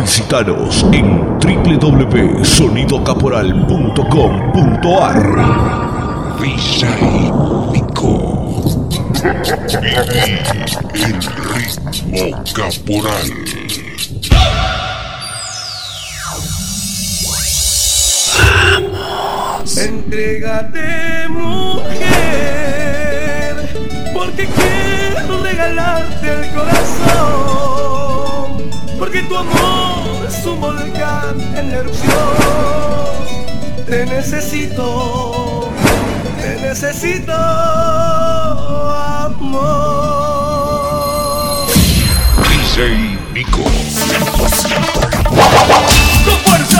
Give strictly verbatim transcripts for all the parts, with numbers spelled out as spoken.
Visítanos en doble u doble u doble u punto sonido caporal punto com punto a r. Villa y Nico. Viví el ritmo caporal. Vamos. Entrégate, mujer, porque quiero regalarte el corazón, porque tu amor es un volcán en erupción. Te necesito, te necesito, amor. D J Nico. ¡Con fuerza!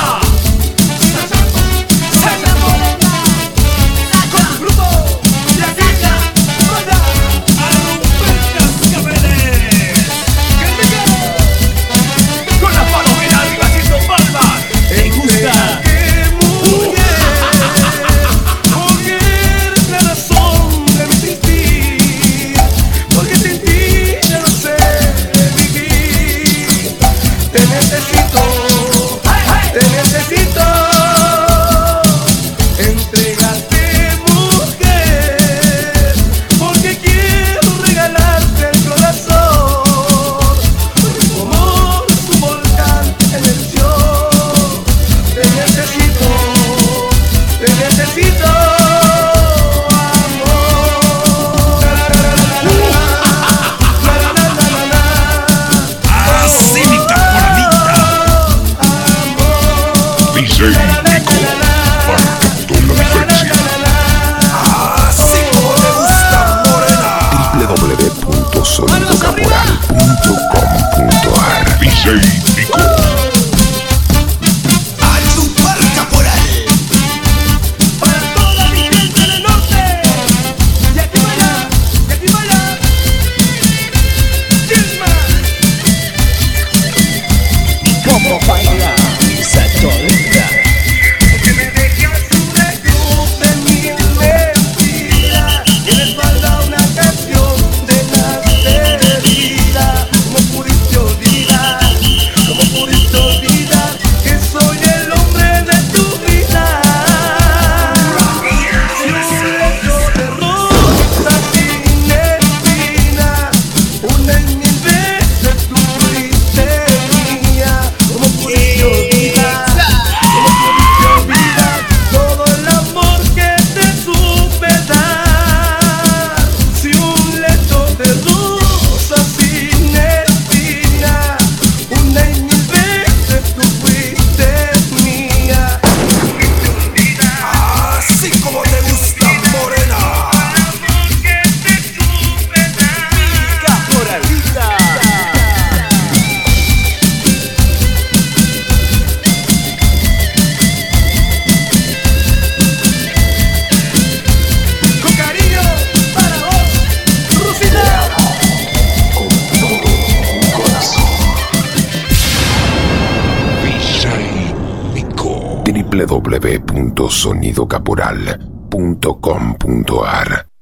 doble u doble u doble u punto sonido caporal punto com punto a r